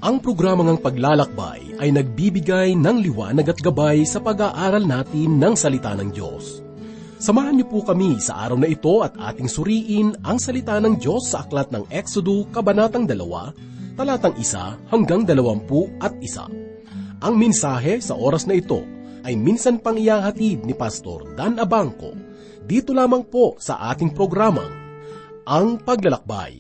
Ang programang ang Paglalakbay ay nagbibigay ng liwanag at gabay sa pag-aaral natin ng salita ng Diyos. Samahan niyo po kami sa araw na ito at ating suriin ang salita ng Diyos sa aklat ng Exodo, Kabanatang 2, talatang 1 hanggang 21. Ang mensahe sa oras na ito ay minsan pang ihahatid ni Pastor Dan Abangco dito lamang po sa ating programang Ang Paglalakbay.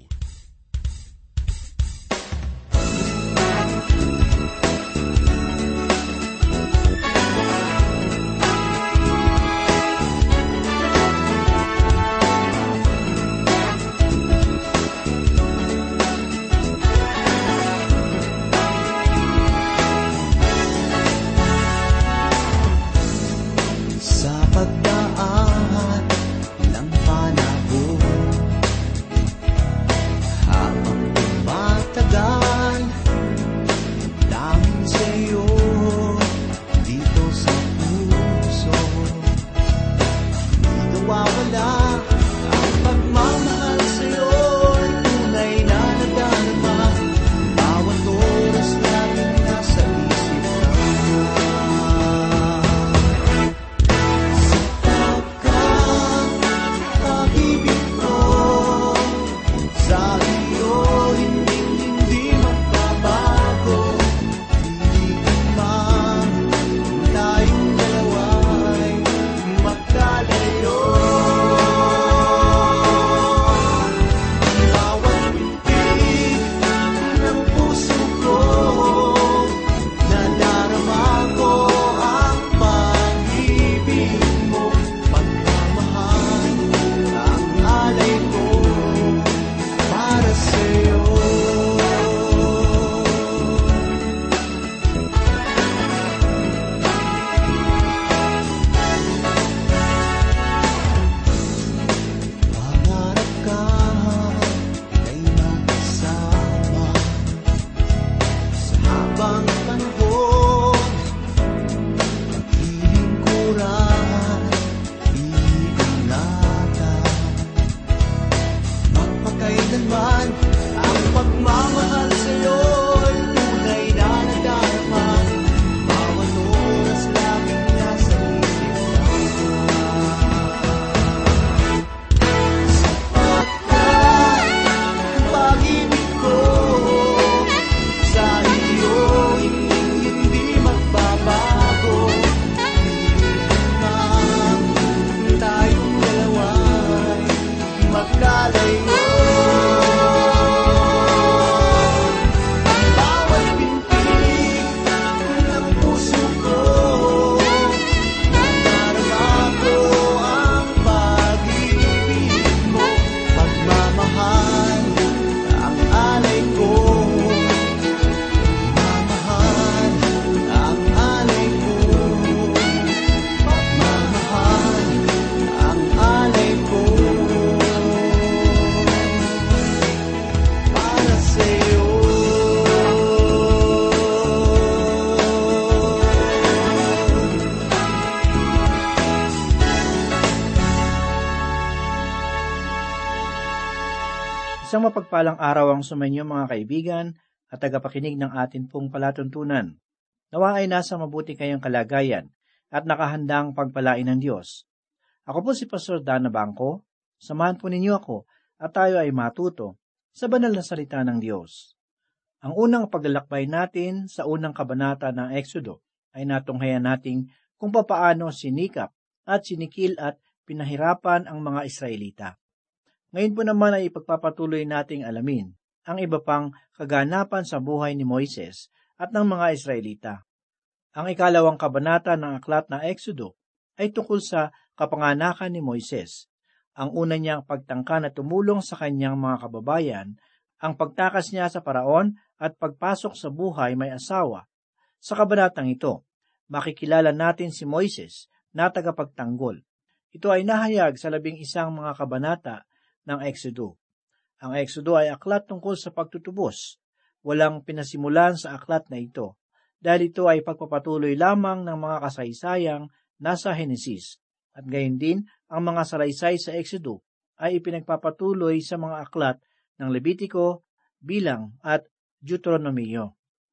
Isang mapagpalang araw ang sumainyo mga kaibigan at tagapakinig ng atin pong palatuntunan. Nawa ay nasa mabuti kayong kalagayan at nakahandang pagpalain ng Diyos. Ako po si Pastor Dan Abangco. Samahan po ninyo ako at tayo ay matuto sa banal na salita ng Diyos. Ang unang paglalakbay natin sa unang kabanata ng Exodo ay natunghayan natin kung papaano sinikap at sinikil at pinahirapan ang mga Israelita. Ngayon po naman ay ipagpapatuloy nating alamin ang iba pang kaganapan sa buhay ni Moises at ng mga Israelita. Ang ikalawang kabanata ng aklat na Exodo ay tungkol sa kapanganakan ni Moises. Ang una niyang pagtangka na tumulong sa kanyang mga kababayan, ang pagtakas niya sa Paraon at pagpasok sa buhay may asawa. Sa kabanatang ito, makikilala natin si Moises na tagapagtanggol. Ito ay nahayag sa 11 mga kabanata ng Exodo. Ang Exodo ay aklat tungkol sa pagtutubos. Walang pinasimulan sa aklat na ito, dahil ito ay pagpapatuloy lamang ng mga kasaysayang nasa Henesis. At gayon din, ang mga salaysay sa Exodo ay ipinagpapatuloy sa mga aklat ng Levitiko, Bilang at Deuteronomio.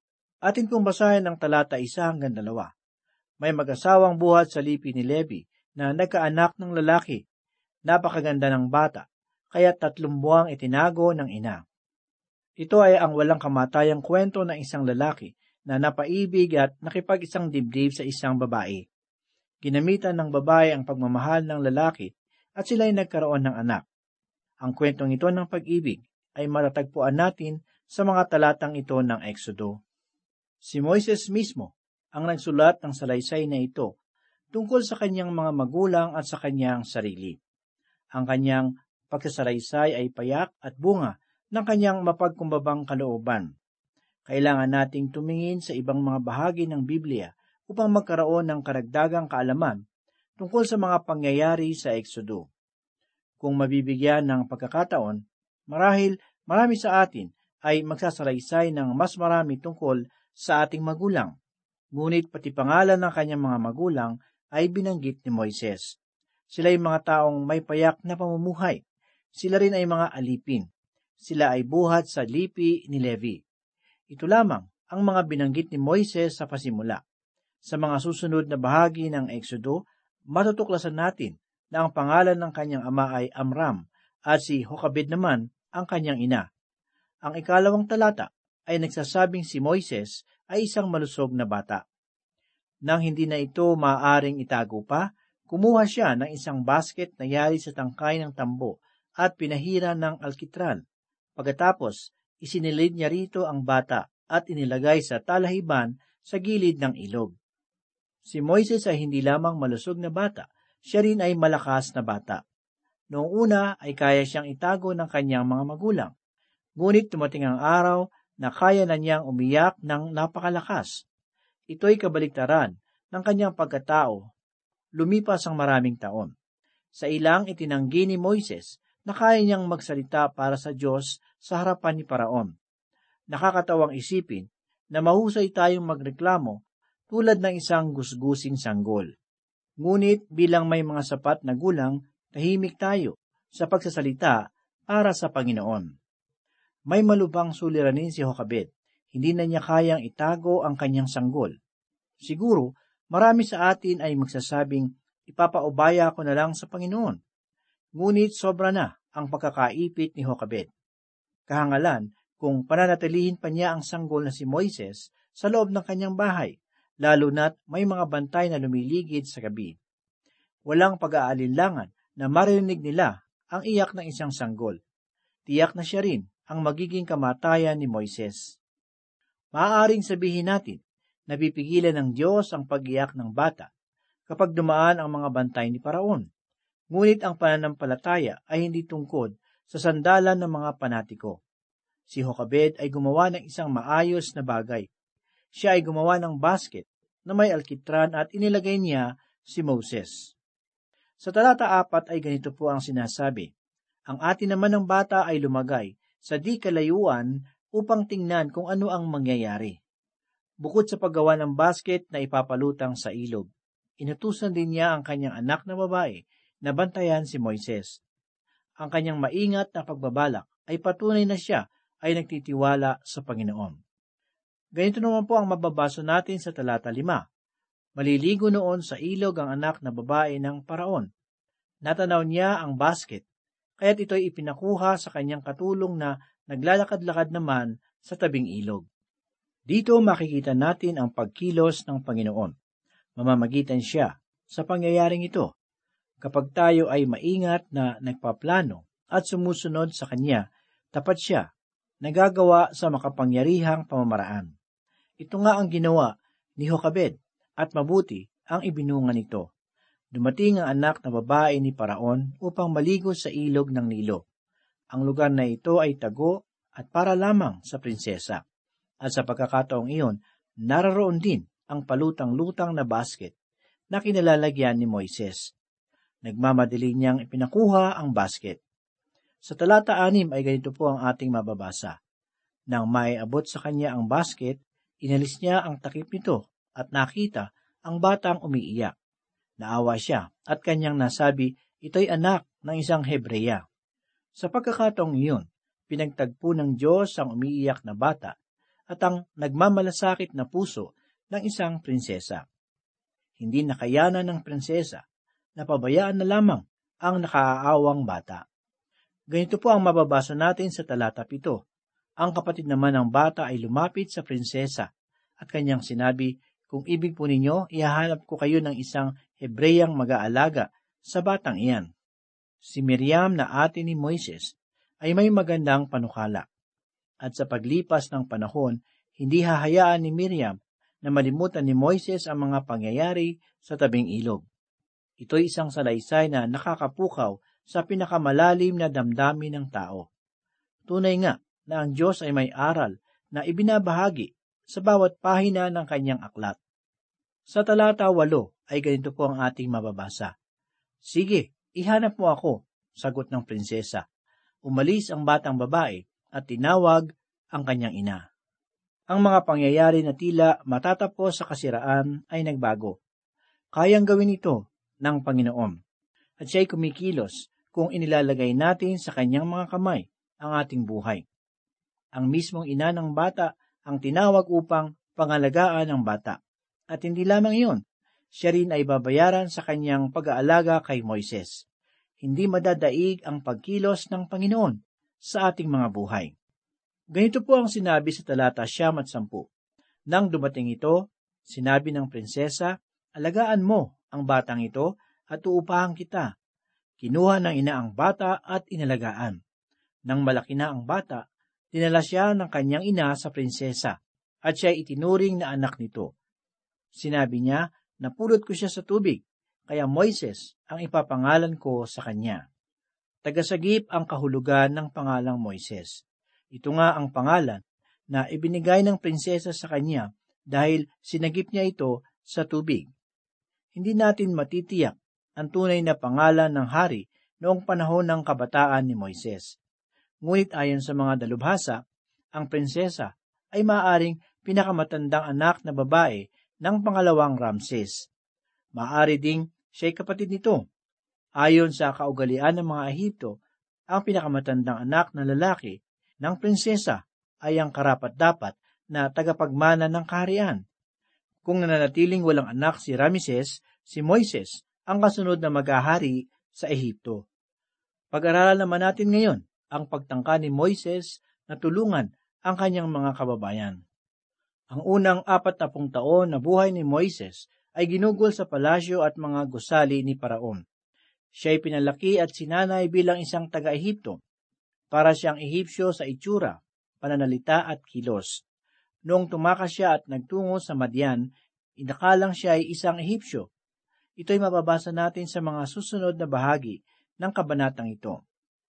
Atin kong basahin ang talata 1 hanggang 2. May mag-asawang buhat sa lipi ni Levi na nagkaanak ng lalaki. Napakaganda ng bata, kaya 3 buwang itinago ng ina. Ito ay ang walang kamatayang kwento ng isang lalaki na napaibig at nakipag-isang dibdib sa isang babae. Ginamitan ng babae ang pagmamahal ng lalaki at sila'y nagkaroon ng anak. Ang kwentong ito ng pag-ibig ay matatagpuan natin sa mga talatang ito ng Exodo. Si Moises mismo ang nagsulat ng salaysay na ito tungkol sa kanyang mga magulang at sa kanyang sarili. Ang kanyang pagsasalaysay ay payak at bunga ng kanyang mapagkumbabang kalooban. Kailangan nating tumingin sa ibang mga bahagi ng Biblia upang magkaroon ng karagdagang kaalaman tungkol sa mga pangyayari sa Exodo. Kung mabibigyan ng pagkakataon, marahil marami sa atin ay magsasalaysay ng mas marami tungkol sa ating magulang. Ngunit pati pangalan ng kanyang mga magulang ay binanggit ni Moises. Sila ay mga taong may payak na pamumuhay. Sila rin ay mga alipin. Sila ay buhat sa lipi ni Levi. Ito lamang ang mga binanggit ni Moises sa pasimula. Sa mga susunod na bahagi ng Exodo, matutuklasan natin na ang pangalan ng kanyang ama ay Amram at si Jochebed naman ang kanyang ina. Ang 2 talata ay nagsasabing si Moises ay isang malusog na bata. Nang hindi na ito maaaring itago pa, kumuha siya ng isang basket na yari sa tangkay ng tambo at pinahira ng alkitran. Pagkatapos, isinilid niya rito ang bata at inilagay sa talahiban sa gilid ng ilog. Si Moises ay hindi lamang malusog na bata, siya rin ay malakas na bata. Noong una ay kaya siyang itago ng kanyang mga magulang. Ngunit dumating ang araw na kaya na niyang umiyak ng napakalakas. Ito'y kabaliktaran ng kanyang pagkatao. Lumipas ang maraming taon. Sa ilang itinanggi ni Moises na kaya niyang magsalita para sa Diyos sa harapan ni Paraon. Nakakatawang isipin na mahusay tayong magreklamo tulad ng isang gusgusing sanggol. Ngunit bilang may mga sapat na gulang, tahimik tayo sa pagsasalita para sa Panginoon. May malubhang suliranin si Jochebed. Hindi na niya kayang itago ang kanyang sanggol. Siguro, marami sa atin ay magsasabing, ipapaubaya ko na lang sa Panginoon. Ngunit sobra na ang pagkakaipit ni Jochebed. Kahangalan kung pananatilihin pa niya ang sanggol na si Moises sa loob ng kanyang bahay, lalo na't may mga bantay na lumiligid sa gabi. Walang pag-aalinlangan na marinig nila ang iyak ng isang sanggol. Tiyak na siya rin ang magiging kamatayan ni Moises. Maaaring sabihin natin, napipigilan ng Diyos ang pag-iyak ng bata kapag dumaan ang mga bantay ni Paraon. Ngunit ang pananampalataya ay hindi tungkod sa sandalan ng mga panatiko. Si Jochebed ay gumawa ng isang maayos na bagay. Siya ay gumawa ng basket na may alkitran at inilagay niya si Moses. Sa talata 4 ay ganito po ang sinasabi, ang atin naman ng bata ay lumagay sa di kalayuan upang tingnan kung ano ang mangyayari. Bukod sa paggawa ng basket na ipapalutang sa ilog, inutusan din niya ang kanyang anak na babae na bantayan si Moises. Ang kanyang maingat na pagbabalak ay patunay na siya ay nagtitiwala sa Panginoon. Ganito naman po ang mababasa natin sa talata 5. Maliligo noon sa ilog ang anak na babae ng Paraon. Natanaw niya ang basket, kaya't ito'y ipinakuha sa kanyang katulong na naglalakad-lakad naman sa tabing ilog. Dito makikita natin ang pagkilos ng Panginoon. Mamamagitan siya sa pangyayaring ito. Kapag tayo ay maingat na nagpaplano at sumusunod sa Kanya, tapat siya, nagagawa sa makapangyarihang pamamaraan. Ito nga ang ginawa ni Jochebed at mabuti ang ibinunga nito. Dumating ang anak na babae ni Paraon upang maligo sa ilog ng Nilo. Ang lugar na ito ay tago at para lamang sa prinsesa. At sa pagkakataong iyon, naroon din ang palutang-lutang na basket na kinalalagyan ni Moises. Nagmamadali niyang ipinakuha ang basket. Sa talata 6 ay ganito po ang ating mababasa. Nang maiabot sa kanya ang basket, inalis niya ang takip nito at nakita ang batang umiiyak. Naawa siya at kanyang nasabi, ito'y anak ng isang Hebreya. Sa pagkakataong iyon, pinagtagpo ng Diyos ang umiiyak na bata at ang nagmamalasakit na puso ng isang prinsesa. Hindi nakayanan ng prinsesa na pabayaan na lamang ang nakaaawang bata. Ganito po ang mababasa natin sa talata 7. Ang kapatid naman ng bata ay lumapit sa prinsesa at kanyang sinabi, "Kung ibig po ninyo, ihahanap ko kayo ng isang Hebreyang mag-aalaga sa batang iyan." Si Miriam na ate ni Moises ay may magandang panukala. At sa paglipas ng panahon, hindi hahayaan ni Miriam na malimutan ni Moises ang mga pangyayari sa tabing ilog. Ito'y isang salaysay na nakakapukaw sa pinakamalalim na damdamin ng tao. Tunay nga na ang Diyos ay may aral na ibinabahagi sa bawat pahina ng kanyang aklat. Sa talata 8 ay ganito po ang ating mababasa. "Sige, ihanap mo ako," sagot ng prinsesa. Umalis ang batang babae at tinawag ang kanyang ina. Ang mga pangyayari na tila matatapos sa kasiraan ay nagbago. Kayang gawin ito ng Panginoon, at siya'y kumikilos kung inilalagay natin sa kanyang mga kamay ang ating buhay. Ang mismong ina ng bata ang tinawag upang pangalagaan ang bata. At hindi lamang iyon, siya rin ay babayaran sa kanyang pag-aalaga kay Moises. Hindi madadaig ang pagkilos ng Panginoon sa ating mga buhay. Ganito po ang sinabi sa talata 9. Nang dumating ito, sinabi ng prinsesa, "Alagaan mo ang batang ito at uupahan kita." Kinuha ng ina ang bata at inalagaan. Nang malaki na ang bata, dinala siya ng kanyang ina sa prinsesa at siya itinuring na anak nito. Sinabi niya, "Napulot ko siya sa tubig, kaya Moises ang ipapangalan ko sa kanya." Tagasagip ang kahulugan ng pangalang Moises. Ito nga ang pangalan na ibinigay ng prinsesa sa kanya dahil sinagip niya ito sa tubig. Hindi natin matitiyak ang tunay na pangalan ng hari noong panahon ng kabataan ni Moises. Ngunit ayon sa mga dalubhasa, ang prinsesa ay maaaring pinakamatandang anak na babae ng pangalawang Ramses. Maaari ding siya'y kapatid nito. Ayon sa kaugalian ng mga Ehipto, ang pinakamatandang anak na lalaki ng prinsesa ay ang karapat-dapat na tagapagmana ng kaharian. Kung nananatiling walang anak si Ramses, si Moises ang kasunod na mag-ahari sa Ehipto. Pag-aralan naman natin ngayon ang pagtangka ni Moises na tulungan ang kanyang mga kababayan. Ang unang 40 taon na buhay ni Moises ay ginugol sa palasyo at mga gusali ni Paraon. Siya'y pinalaki at sinanay bilang isang taga-Ehipto. Para siyang Ehipsyo sa itsura, pananalita at kilos. Noong tumakas siya at nagtungo sa Madian, inakalang siya ay isang Ehipsyo. Ito'y mababasa natin sa mga susunod na bahagi ng kabanatang ito.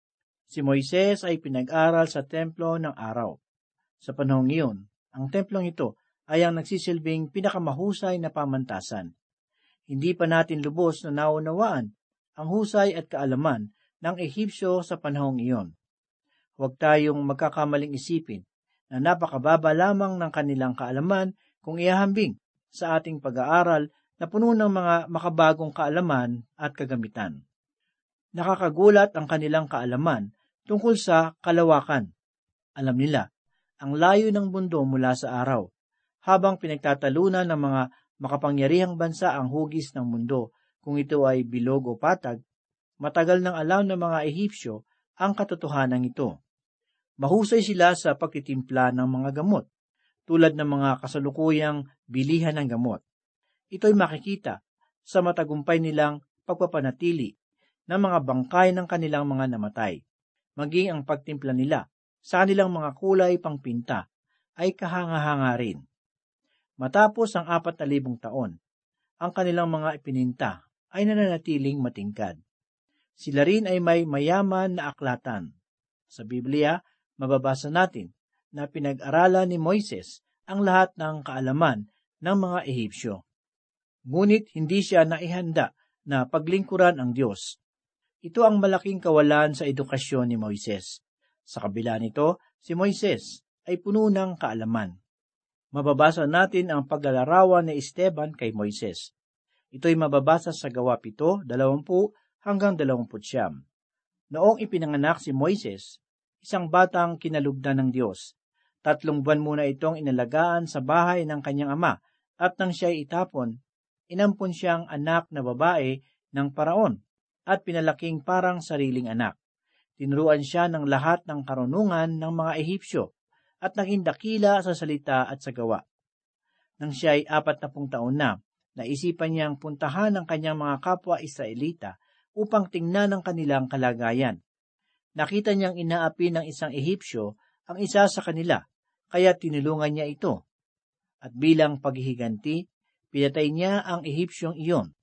Si Moises ay pinag-aral sa templo ng araw. Sa panahong iyon, ang templong ito ay ang nagsisilbing pinakamahusay na pamantasan. Hindi pa natin lubos na naunawaan ang husay at kaalaman ng Ehipsyo sa panahong iyon. Huwag tayong magkakamaling isipin na napakababa lamang ng kanilang kaalaman kung ihahambing sa ating pag-aaral na puno ng mga makabagong kaalaman at kagamitan. Nakakagulat ang kanilang kaalaman tungkol sa kalawakan. Alam nila ang layo ng mundo mula sa araw, habang pinagtatalunan ng mga makapangyarihang bansa ang hugis ng mundo kung ito ay bilog o patag. Matagal nang alam ng mga Ehipsyo ang katotohanan ito. Mahusay sila sa pagtitimpla ng mga gamot, tulad ng mga kasalukuyang bilihan ng gamot. Ito'y makikita sa matagumpay nilang pagpapanatili ng mga bangkay ng kanilang mga namatay. Maging ang pagtimpla nila sa kanilang mga kulay pangpinta ay kahanga-hanga rin. Matapos ang 4,000 taon, ang kanilang mga ipininta ay nananatiling matingkad. Sila rin ay may mayaman na aklatan. Sa Biblia, mababasa natin na pinag-aralan ni Moises ang lahat ng kaalaman ng mga Ehipsyo. Ngunit hindi siya naihanda na paglingkuran ang Diyos. Ito ang malaking kawalan sa edukasyon ni Moises. Sa kabila nito, si Moises ay puno ng kaalaman. Mababasa natin ang paglalarawan ni Esteban kay Moises. Ito'y mababasa sa Gawa 7:20 hanggang 29. Noong ipinanganak si Moises, isang batang kinalugdan ng Diyos, 3 buwan muna itong inalagaan sa bahay ng kanyang ama, at nang siya'y itapon, inampon siyang anak na babae ng paraon at pinalaking parang sariling anak. Tinuruan siya ng lahat ng karunungan ng mga Ehipsyo at naging dakila sa salita at sa gawa. Nang siya'y 40 taon na, naisipan niyang puntahan ang kanyang mga kapwa Israelita upang tingnan ang kanilang kalagayan. Nakita niyang inaapi ng isang Ehipsyo ang isa sa kanila, kaya tinulungan niya ito. At bilang paghihiganti, pinatay niya ang Ehipsyong iyon.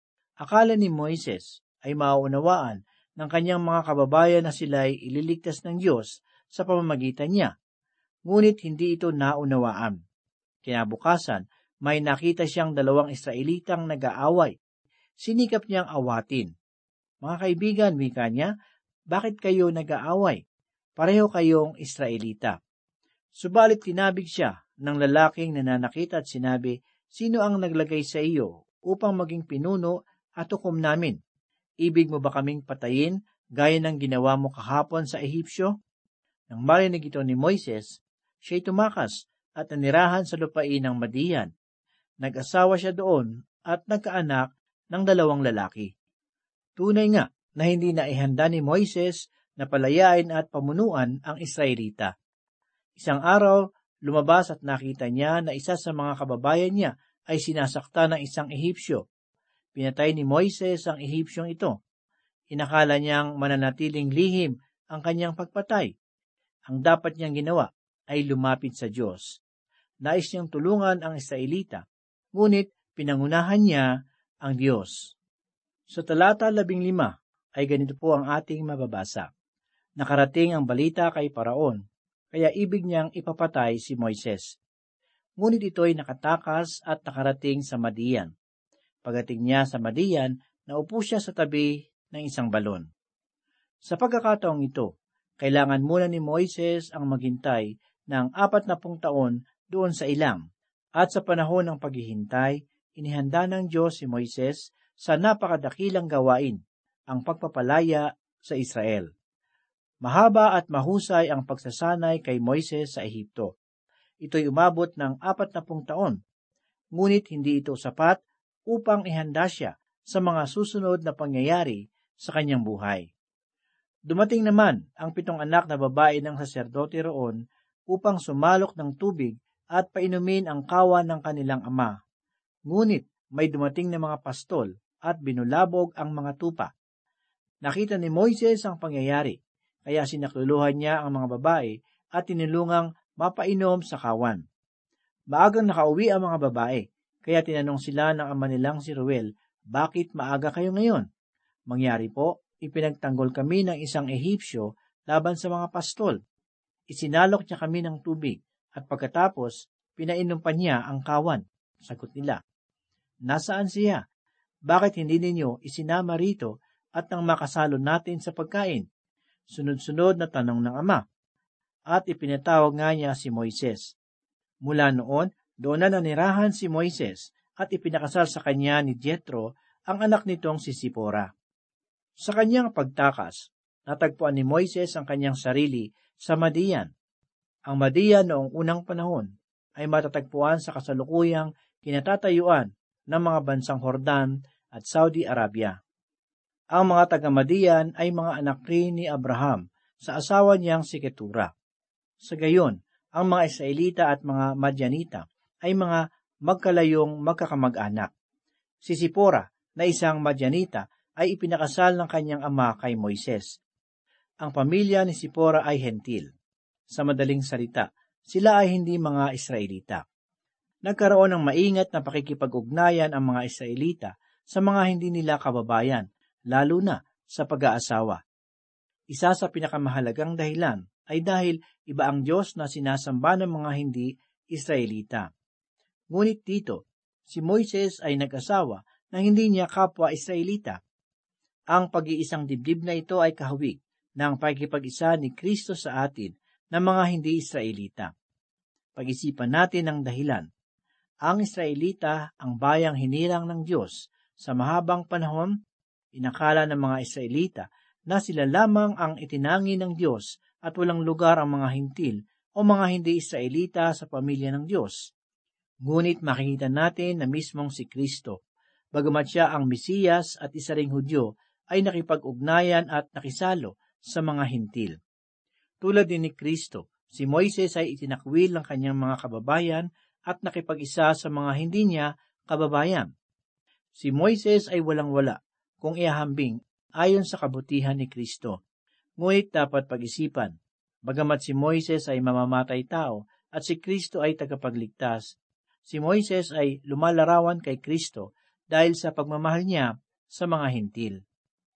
Akala ni Moises ay mauunawaan ng kanyang mga kababayan na sila'y ililigtas ng Diyos sa pamamagitan niya, ngunit hindi ito naunawaan. Kinabukasan, may nakita siyang 2 Israelitang nag-aaway. Sinikap niyang awatin. Mga kaibigan, wika niya, bakit kayo nag-aaway? Pareho kayong Israelita. Subalit tinabig siya ng lalaking nananakit at sinabi, sino ang naglagay sa iyo upang maging pinuno at hukom namin? Ibig mo ba kaming patayin gaya ng ginawa mo kahapon sa Ehipsyo? Nang marinig ito ni Moises, siya'y tumakas at nanirahan sa lupain ng Madian. Nag-asawa siya doon at nagkaanak ng 2 lalaki. Tunay nga na hindi naihanda ni Moises na palayain at pamunuan ang Israelita. Isang araw, lumabas at nakita niya na isa sa mga kababayan niya ay sinasakta ng isang Ehipsyo. Pinatay ni Moises ang Ehipsyong ito. Inakala niyang mananatiling lihim ang kanyang pagpatay. Ang dapat niyang ginawa ay lumapit sa Diyos. Nais niyang tulungan ang Israelita, ngunit pinangunahan niya ang Diyos. Sa talata 15 ay ganito po ang ating mababasa. Nakarating ang balita kay Paraon, kaya ibig niyang ipapatay si Moises. Ngunit ito'y nakatakas at nakarating sa Madian. Pagdating niya sa Madian, naupo siya sa tabi ng isang balon. Sa pagkakataong ito, kailangan muna ni Moises ang maghintay ng 40 taon doon sa ilang. At sa panahon ng paghihintay, inihanda ng Diyos si Moises sa napakadakilang gawain, ang pagpapalaya sa Israel. Mahaba at mahusay ang pagsasanay kay Moises sa Ehipto. Ito'y umabot ng 40 taon, ngunit hindi ito sapat upang ihanda siya sa mga susunod na pangyayari sa kanyang buhay. Dumating naman ang 7 anak na babae ng saserdote roon upang sumalok ng tubig at painumin ang kawan ng kanilang ama. Ngunit may dumating na mga pastol at binulabog ang mga tupa. Nakita ni Moises ang pangyayari, kaya sinakluluhan niya ang mga babae at tinulungang mapainom sa kawan. Maagang nakauwi ang mga babae, kaya tinanong sila ng ama nilang si Ruel, bakit maaga kayo ngayon? Mangyari po, ipinagtanggol kami ng isang Ehipsyo laban sa mga pastol. Isinalok niya kami ng tubig, at pagkatapos, pinainom pa niya ang kawan. Sagot nila, nasaan siya? Bakit hindi ninyo isinama rito at nang makasalo natin sa pagkain? Sunod-sunod na tanong ng ama. At ipinatawag nga niya si Moises. Mula noon, doon na nanirahan si Moises at ipinakasal sa kanya ni Jethro ang anak nitong si Sipora. Sa kanyang pagtakas, natagpuan ni Moises ang kanyang sarili sa Madian. Ang Madian noong unang panahon ay matatagpuan sa kasalukuyang kinatatayuan ng mga bansang Jordan at Saudi Arabia. Ang mga taga-Madian ay mga anak rin ni Abraham sa asawa niyang si Ketura. Sa gayon, ang mga Israelita at mga Madianita ay mga magkalayong magkakamag-anak. Si Sipora na isang Madianita ay ipinakasal ng kanyang ama kay Moises. Ang pamilya ni Sipora ay hentil. Sa madaling salita, sila ay hindi mga Israelita. Nagkaroon ng maingat na pakikipag-ugnayan ang mga Israelita sa mga hindi nila kababayan, lalo na sa pag-aasawa. Isa sa pinakamahalagang dahilan ay dahil iba ang Diyos na sinasamba ng mga hindi Israelita. Ngunit dito, si Moises ay nag-asawa na hindi niya kapwa Israelita. Ang pag-iisang dibdib na ito ay kahawig ng pakikipag-isa ni Kristo sa atin ng mga hindi Israelita. Pag-isipan natin ang dahilan. Ang Israelita ang bayang hinirang ng Diyos. Sa mahabang panahon, inakala ng mga Israelita na sila lamang ang itinangi ng Diyos at walang lugar ang mga hintil o mga hindi Israelita sa pamilya ng Diyos. Ngunit makikita natin na mismong si Kristo, bagamat siya ang Mesiyas at isa ring Hudyo, ay nakipag-ugnayan at nakisalo sa mga hintil. Tulad din ni Kristo, si Moises ay itinakwil ng kanyang mga kababayan at nakipag-isa sa mga hindi niya kababayan. Si Moises ay walang-wala kung ihahambing ayon sa kabutihan ni Kristo. Ngunit dapat pag-isipan, bagamat si Moises ay mamamatay tao at si Kristo ay tagapagligtas, si Moises ay lumalarawan kay Kristo dahil sa pagmamahal niya sa mga hintil.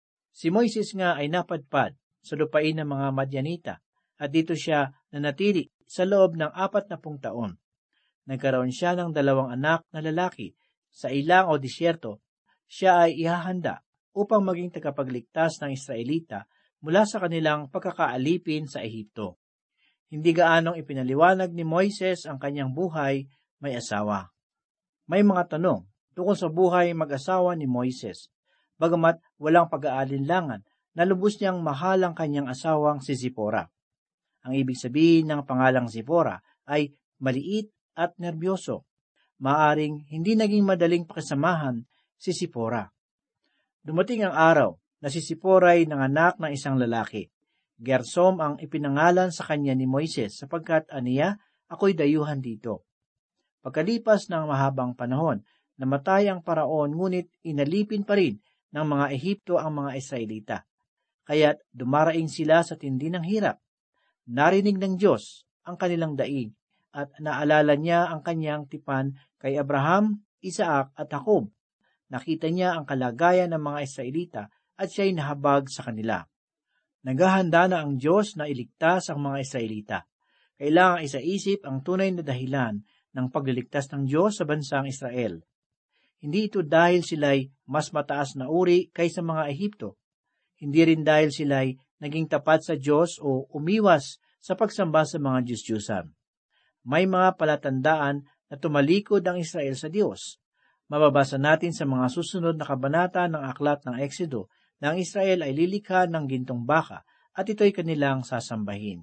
Si Moises nga ay napadpad sa lupain ng mga Madyanita at dito siya nanatili sa loob ng 40 taon. Nagkaroon siya ng 2 anak na lalaki. Sa ilang o disyerto, siya ay ihahanda upang maging tagapagligtas ng Israelita mula sa kanilang pagkakaalipin sa Ehipto. Hindi gaanong ipinaliwanag ni Moises ang kanyang buhay may asawa. May mga tanong tungkol sa buhay mag-asawa ni Moises, bagamat walang pag-aalinlangan na lubos niyang mahal ang kanyang asawang si Zipora. Ang ibig sabihin ng pangalang Zipora ay maliit at nerbyoso. Maaring hindi naging madaling pakisamahan si Zipora. Dumating ang araw na si Zipora ay nanganak ng isang lalaki. Gersom ang ipinangalan sa kanya ni Moises sapagkat aniya, ako'y dayuhan dito. Pagkalipas ng mahabang panahon, namatay ang paraon ngunit inalipin pa rin ng mga Ehipto ang mga Israelita. Kaya't dumaraing sila sa tindi ng hirap. Narinig ng Diyos ang kanilang daig at naalala niya ang kanyang tipan kay Abraham, Isaac at Jacob. Nakita niya ang kalagayan ng mga Israelita at siya'y nahabag sa kanila. Naghahanda na ang Diyos na iligtas ang mga Israelita. Kailangang isaisip ang tunay na dahilan ng pagliligtas ng Diyos sa bansang Israel. Hindi ito dahil sila'y mas mataas na uri kaysa mga Ehipto. Hindi rin dahil sila'y naging tapat sa Diyos o umiwas sa pagsamba sa mga Diyos-Diyusan. May mga palatandaan na tumalikod ang Israel sa Diyos. Mababasa natin sa mga susunod na kabanata ng aklat ng Exodo na ang Israel ay lilikha ng gintong baka at ito'y kanilang sasambahin.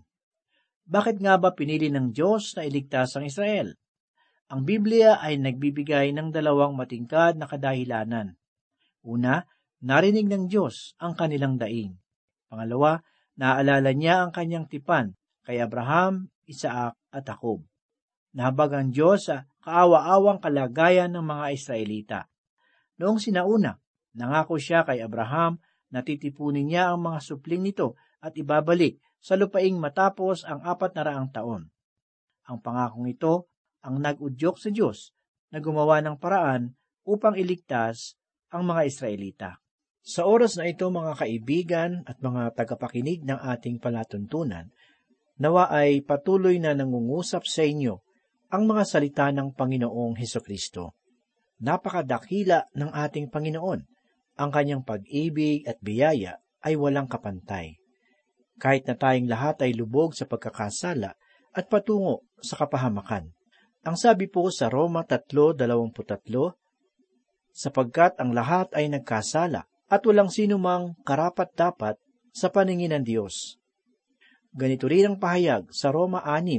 Bakit nga ba pinili ng Diyos na iligtas ang Israel? Ang Biblia ay nagbibigay ng 2 matingkad na kadahilanan. Una, narinig ng Diyos ang kanilang daing. Pangalawa, naaalala niya ang kanyang tipan kay Abraham, Isaac at Jacob. Nahabag ang Diyos sa kaawa-awang kalagayan ng mga Israelita. Noong sinauna, nangako siya kay Abraham na titipunin niya ang mga supling nito at ibabalik sa lupaing matapos ang 400 taon. Ang pangakong ito ang nag-udyok sa Diyos na gumawa ng paraan upang iligtas ang mga Israelita. Sa oras na ito, mga kaibigan at mga tagapakinig ng ating palatuntunan, nawa ay patuloy na nangungusap sa inyo ang mga salita ng Panginoong Hesukristo. Napakadakila ng ating Panginoon. Ang kanyang pag-ibig at biyaya ay walang kapantay. Kahit na tayong lahat ay lubog sa pagkakasala at patungo sa kapahamakan. Ang sabi po sa Roma 3:23, sapagkat ang lahat ay nagkasala at walang sino mang karapat-dapat sa paningin ng Diyos. Ganito rin ang pahayag sa Roma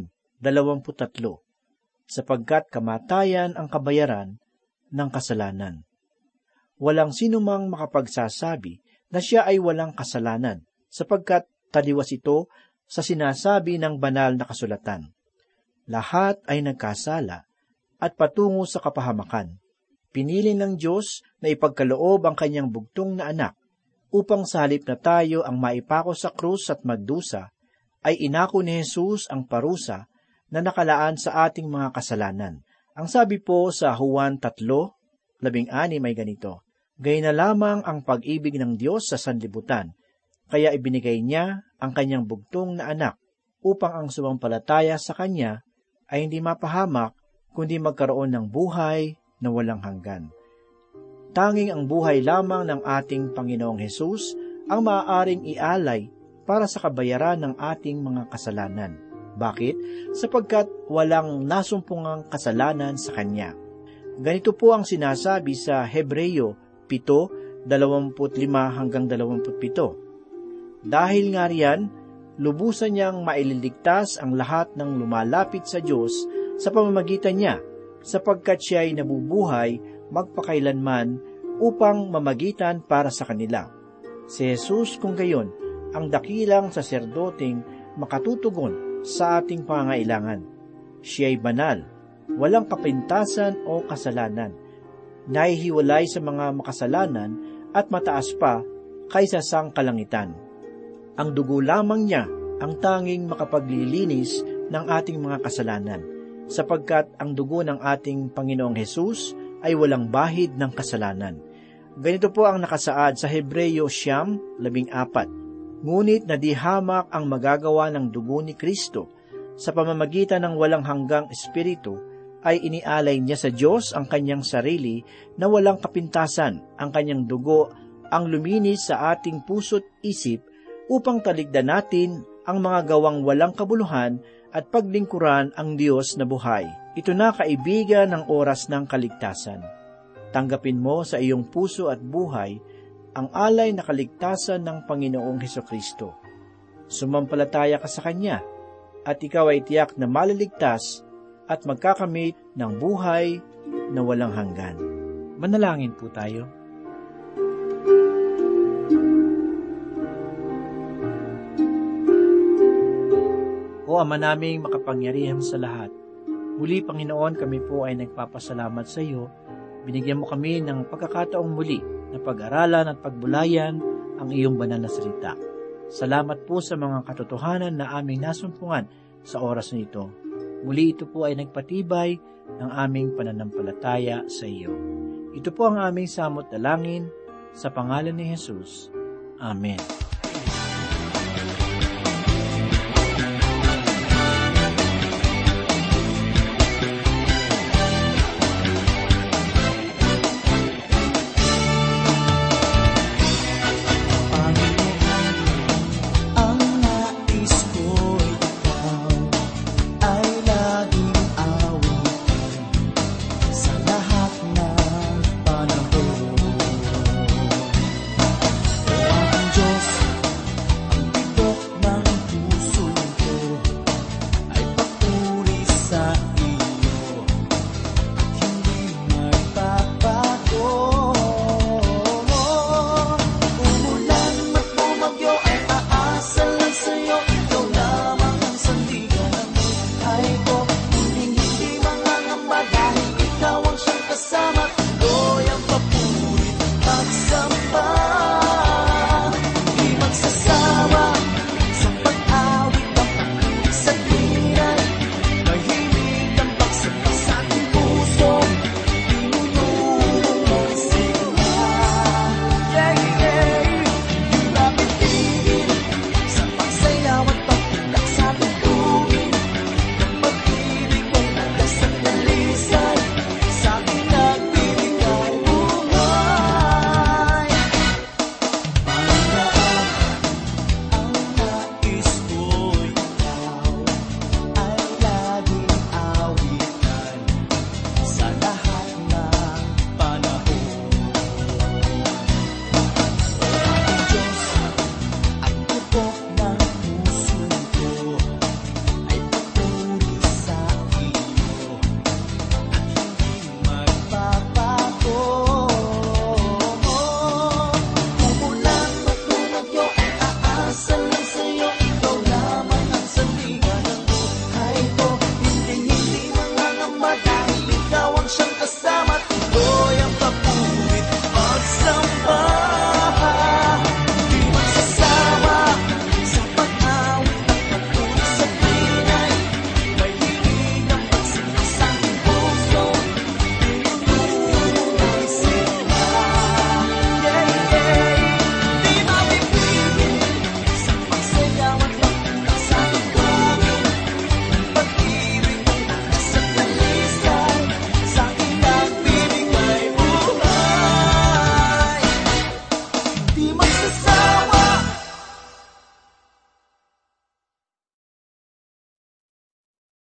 6:23, sapagkat kamatayan ang kabayaran ng kasalanan. Walang sino mang makapagsasabi na siya ay walang kasalanan, sapagkat taliwas ito sa sinasabi ng banal na kasulatan. Lahat ay nagkasala at patungo sa kapahamakan. Pinili ng Diyos na ipagkaloob ang kanyang bugtong na anak upang sa halip na tayo ang maipako sa krus at magdusa, ay inako ni Jesus ang parusa na nakalaan sa ating mga kasalanan. Ang sabi po sa Juan 3:16 ay ganito, gayon na lamang ang pag-ibig ng Diyos sa sanlibutan, kaya ibinigay niya ang kanyang bugtong na anak upang ang sumampalataya sa kanya ay hindi mapahamak, kundi magkaroon ng buhay na walang hanggan. Tanging ang buhay lamang ng ating Panginoong Hesus ang maaaring ialay para sa kabayaran ng ating mga kasalanan. Bakit? Sapagkat walang nasumpungang kasalanan sa Kanya. Ganito po ang sinasabi sa Hebreo 7:25-27. Dahil nga riyan, lubusan niyang maililigtas ang lahat ng lumalapit sa Diyos sa pamamagitan niya, sapagkat siya ay nabubuhay magpakailanman upang mamagitan para sa kanila. Si Jesus kung gayon, ang dakilang saserdoteng makatutugon sa ating pangangailangan. Siya ay banal, walang kapintasan o kasalanan, nahihiwalay sa mga makasalanan at mataas pa kaysa sang kalangitan. Ang dugo lamang niya ang tanging makapaglilinis ng ating mga kasalanan, sapagkat ang dugo ng ating Panginoong Hesus ay walang bahid ng kasalanan. Ganito po ang nakasaad sa Hebreyo 9:14. Ngunit nadihamak ang magagawa ng dugo ni Kristo, sa pamamagitan ng walang hanggang espiritu, ay inialay niya sa Diyos ang kanyang sarili na walang kapintasan, ang kanyang dugo ang luminis sa ating puso't isip upang taligdan natin ang mga gawang walang kabuluhan at paglingkuran ang Diyos na buhay. Ito na, kaibigan, ang oras ng kaligtasan. Tanggapin mo sa iyong puso at buhay ang alay na kaligtasan ng Panginoong Hesukristo. Sumampalataya ka sa Kanya, at ikaw ay tiyak na maliligtas at magkakamit ng buhay na walang hanggan. Manalangin po tayo. O Ama naming makapangyarihan sa lahat, muli, Panginoon, kami po ay nagpapasalamat sa iyo. Binigyan mo kami ng pagkakataong muli na pag-aralan at pagbulayan ang iyong banal na salita. Salamat po sa mga katotohanan na aming nasumpungan sa oras na ito. Muli ito po ay nagpatibay ng aming pananampalataya sa iyo. Ito po ang aming samot dalangin sa pangalan ni Jesus. Amen.